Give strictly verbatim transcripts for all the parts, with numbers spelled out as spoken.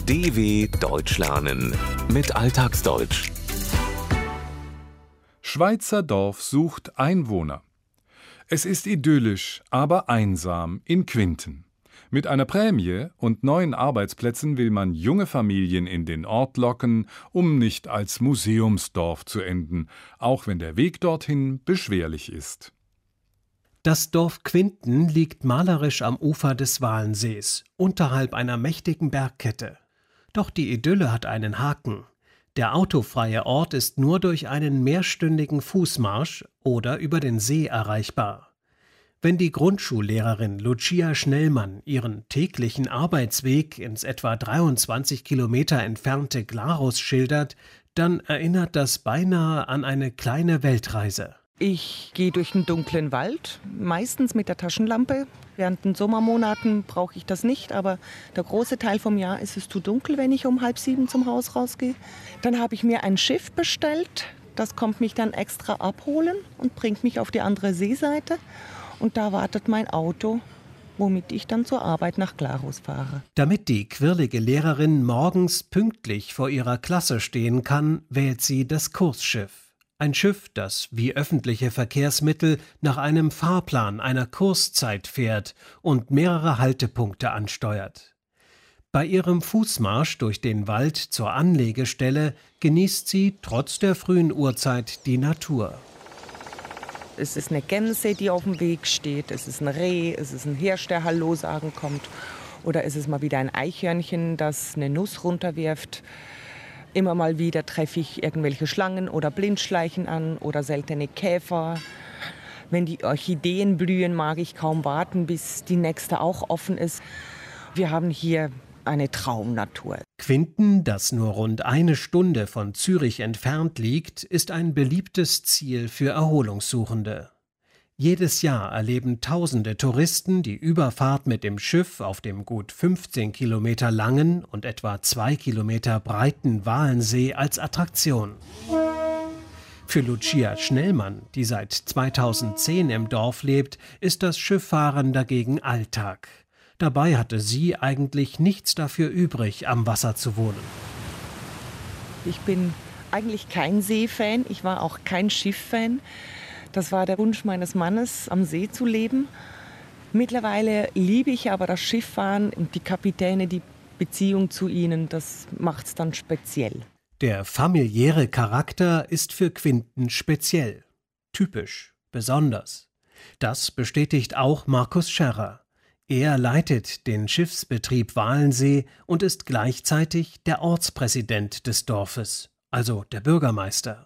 D W Deutsch lernen mit Alltagsdeutsch. Schweizer Dorf sucht Einwohner. Es ist idyllisch, aber einsam in Quinten. Mit einer Prämie und neuen Arbeitsplätzen will man junge Familien in den Ort locken, um nicht als Museumsdorf zu enden, auch wenn der Weg dorthin beschwerlich ist. Das Dorf Quinten liegt malerisch am Ufer des Walensees, unterhalb einer mächtigen Bergkette. Doch die Idylle hat einen Haken. Der autofreie Ort ist nur durch einen mehrstündigen Fußmarsch oder über den See erreichbar. Wenn die Grundschullehrerin Lucia Schnellmann ihren täglichen Arbeitsweg ins etwa dreiundzwanzig Kilometer entfernte Glarus schildert, dann erinnert das beinahe an eine kleine Weltreise. Ich gehe durch den dunklen Wald, meistens mit der Taschenlampe. Während den Sommermonaten brauche ich das nicht, aber der große Teil vom Jahr ist es zu dunkel, wenn ich um halb sieben zum Haus rausgehe. Dann habe ich mir ein Schiff bestellt, das kommt mich dann extra abholen und bringt mich auf die andere Seeseite. Und da wartet mein Auto, womit ich dann zur Arbeit nach Glarus fahre. Damit die quirlige Lehrerin morgens pünktlich vor ihrer Klasse stehen kann, wählt sie das Kursschiff. Ein Schiff, das wie öffentliche Verkehrsmittel nach einem Fahrplan einer Kurszeit fährt und mehrere Haltepunkte ansteuert. Bei ihrem Fußmarsch durch den Wald zur Anlegestelle genießt sie trotz der frühen Uhrzeit die Natur. Es ist eine Gänse, die auf dem Weg steht, es ist ein Reh, es ist ein Hirsch, der Hallo sagen kommt. Oder es ist mal wieder ein Eichhörnchen, das eine Nuss runterwirft. Immer mal wieder treffe ich irgendwelche Schlangen oder Blindschleichen an oder seltene Käfer. Wenn die Orchideen blühen, mag ich kaum warten, bis die nächste auch offen ist. Wir haben hier eine Traumnatur. Quinten, das nur rund eine Stunde von Zürich entfernt liegt, ist ein beliebtes Ziel für Erholungssuchende. Jedes Jahr erleben tausende Touristen die Überfahrt mit dem Schiff auf dem gut fünfzehn Kilometer langen und etwa zwei Kilometer breiten Walensee als Attraktion. Für Lucia Schnellmann, die seit zweitausendzehn im Dorf lebt, ist das Schifffahren dagegen Alltag. Dabei hatte sie eigentlich nichts dafür übrig, am Wasser zu wohnen. Ich bin eigentlich kein Seefan, ich war auch kein Schifffan. Das war der Wunsch meines Mannes, am See zu leben. Mittlerweile liebe ich aber das Schifffahren und die Kapitäne, die Beziehung zu ihnen, das macht es dann speziell. Der familiäre Charakter ist für Quinten speziell, typisch, besonders. Das bestätigt auch Markus Scherrer. Er leitet den Schiffsbetrieb Walensee und ist gleichzeitig der Ortspräsident des Dorfes, also der Bürgermeister.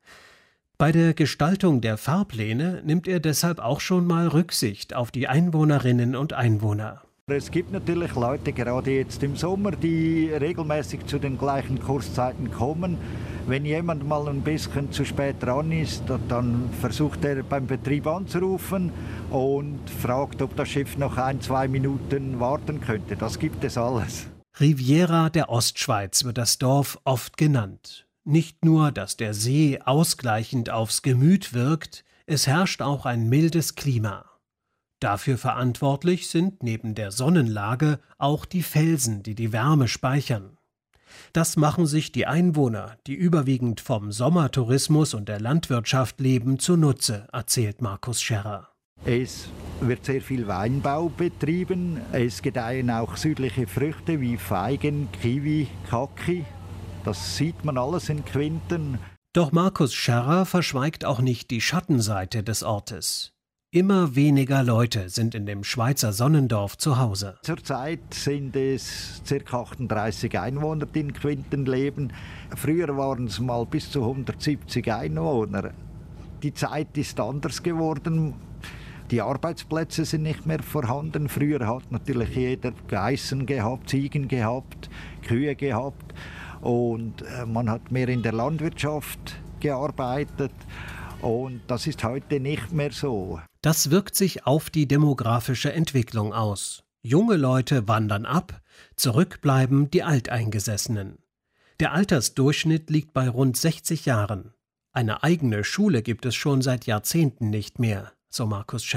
Bei der Gestaltung der Fahrpläne nimmt er deshalb auch schon mal Rücksicht auf die Einwohnerinnen und Einwohner. Es gibt natürlich Leute, gerade jetzt im Sommer, die regelmäßig zu den gleichen Kurszeiten kommen. Wenn jemand mal ein bisschen zu spät dran ist, dann versucht er beim Betrieb anzurufen und fragt, ob das Schiff noch ein, zwei Minuten warten könnte. Das gibt es alles. Riviera der Ostschweiz wird das Dorf oft genannt. Nicht nur, dass der See ausgleichend aufs Gemüt wirkt, es herrscht auch ein mildes Klima. Dafür verantwortlich sind neben der Sonnenlage auch die Felsen, die die Wärme speichern. Das machen sich die Einwohner, die überwiegend vom Sommertourismus und der Landwirtschaft leben, zunutze, erzählt Markus Scherrer. Es wird sehr viel Weinbau betrieben. Es gedeihen auch südliche Früchte wie Feigen, Kiwi, Kaki. Das sieht man alles in Quinten. Doch Markus Scherrer verschweigt auch nicht die Schattenseite des Ortes. Immer weniger Leute sind in dem Schweizer Sonnendorf zu Hause. Zurzeit sind es ca. achtunddreißig Einwohner, die in Quinten leben. Früher waren es mal bis zu hundertsiebzig Einwohner. Die Zeit ist anders geworden. Die Arbeitsplätze sind nicht mehr vorhanden. Früher hat natürlich jeder Geißen gehabt, Ziegen gehabt, Kühe gehabt. Und man hat mehr in der Landwirtschaft gearbeitet und das ist heute nicht mehr so. Das wirkt sich auf die demografische Entwicklung aus. Junge Leute wandern ab, zurückbleiben die Alteingesessenen. Der Altersdurchschnitt liegt bei rund sechzig Jahren. Eine eigene Schule gibt es schon seit Jahrzehnten nicht mehr, so Markus Scherrer.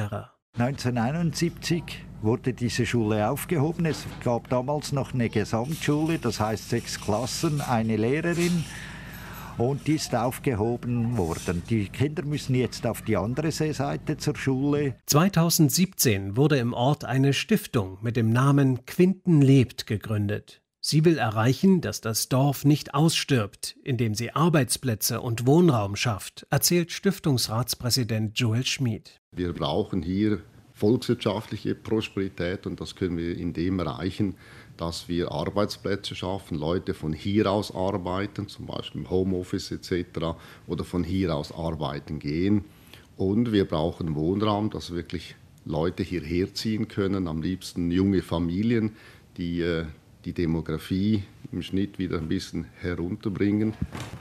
neunzehnhunderteinundsiebzig wurde diese Schule aufgehoben. Es gab damals noch eine Gesamtschule, das heißt sechs Klassen, eine Lehrerin. Und die ist aufgehoben worden. Die Kinder müssen jetzt auf die andere Seeseite zur Schule. zweitausendsiebzehn wurde im Ort eine Stiftung mit dem Namen Quinten lebt gegründet. Sie will erreichen, dass das Dorf nicht ausstirbt, indem sie Arbeitsplätze und Wohnraum schafft, erzählt Stiftungsratspräsident Joel Schmid. Wir brauchen hier volkswirtschaftliche Prosperität und das können wir indem erreichen, dass wir Arbeitsplätze schaffen, Leute von hier aus arbeiten, zum Beispiel im Homeoffice et cetera oder von hier aus arbeiten gehen. Und wir brauchen Wohnraum, dass wirklich Leute hierher ziehen können, am liebsten junge Familien, die äh, die Demografie im Schnitt wieder ein bisschen herunterbringen.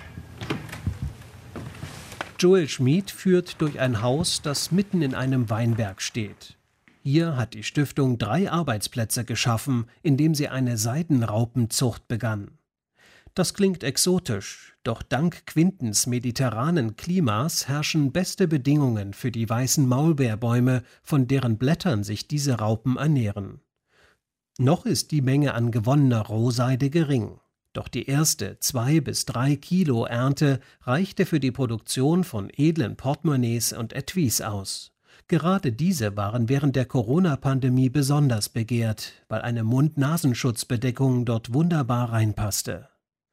Joel Schmid führt durch ein Haus, das mitten in einem Weinberg steht. Hier hat die Stiftung drei Arbeitsplätze geschaffen, indem sie eine Seidenraupenzucht begann. Das klingt exotisch, doch dank Quintens mediterranen Klimas herrschen beste Bedingungen für die weißen Maulbeerbäume, von deren Blättern sich diese Raupen ernähren. Noch ist die Menge an gewonnener Rohseide gering. Doch die erste zwei bis drei Kilo Ernte reichte für die Produktion von edlen Portemonnaies und Etuis aus. Gerade diese waren während der Corona-Pandemie besonders begehrt, weil eine Mund-Nasenschutzbedeckung dort wunderbar reinpasste.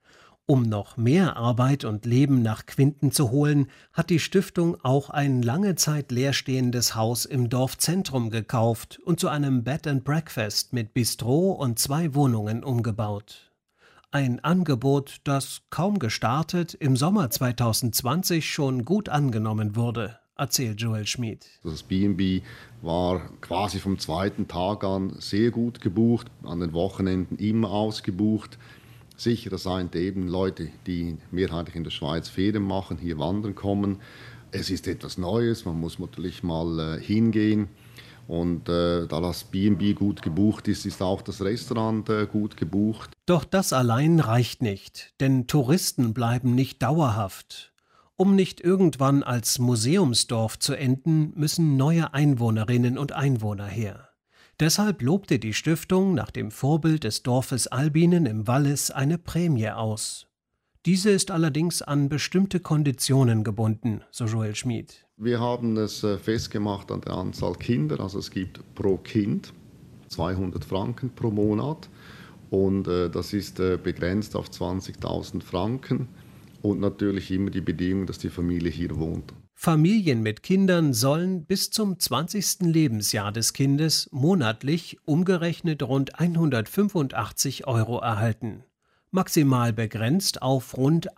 Um noch mehr Arbeit und Leben nach Quinten zu holen, hat die Stiftung auch ein lange Zeit leerstehendes Haus im Dorfzentrum gekauft und zu einem Bed and Breakfast mit Bistro und zwei Wohnungen umgebaut. Ein Angebot, das kaum gestartet im Sommer zweitausendzwanzig schon gut angenommen wurde, erzählt Joel Schmid. Das B und B war quasi vom zweiten Tag an sehr gut gebucht, an den Wochenenden immer ausgebucht. Sicher, das sind eben Leute, die mehrheitlich in der Schweiz Ferien machen, hier wandern kommen. Es ist etwas Neues, man muss natürlich mal äh, hingehen. Und äh, da das B und B gut gebucht ist, ist auch das Restaurant äh, gut gebucht. Doch das allein reicht nicht, denn Touristen bleiben nicht dauerhaft. Um nicht irgendwann als Museumsdorf zu enden, müssen neue Einwohnerinnen und Einwohner her. Deshalb lobte die Stiftung nach dem Vorbild des Dorfes Albinen im Wallis eine Prämie aus. Diese ist allerdings an bestimmte Konditionen gebunden, so Joel Schmid. Wir haben es festgemacht an der Anzahl Kinder, also es gibt pro Kind zweihundert Franken pro Monat und äh, das ist äh, begrenzt auf zwanzigtausend Franken und natürlich immer die Bedingung, dass die Familie hier wohnt. Familien mit Kindern sollen bis zum zwanzigsten Lebensjahr des Kindes monatlich umgerechnet rund hundertfünfundachtzig Euro erhalten. Maximal begrenzt auf rund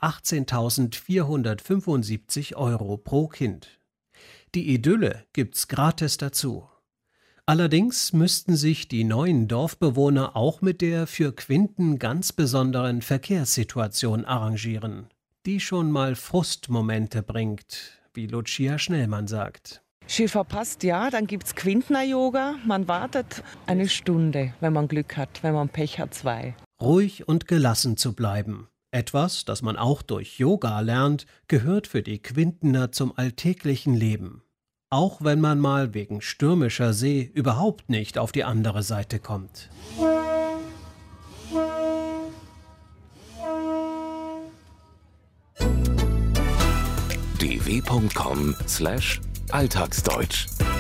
achtzehntausendvierhundertfünfundsiebzig Euro pro Kind. Die Idylle gibt's gratis dazu. Allerdings müssten sich die neuen Dorfbewohner auch mit der für Quinten ganz besonderen Verkehrssituation arrangieren, die schon mal Frustmomente bringt, wie Lucia Schnellmann sagt. Schön verpasst, ja, dann gibt es Quintner-Yoga. Man wartet eine Stunde, wenn man Glück hat, wenn man Pech hat, zwei. Ruhig und gelassen zu bleiben. Etwas, das man auch durch Yoga lernt, gehört für die Quintener zum alltäglichen Leben. Auch wenn man mal wegen stürmischer See überhaupt nicht auf die andere Seite kommt. d w punkt com slash alltagsdeutsch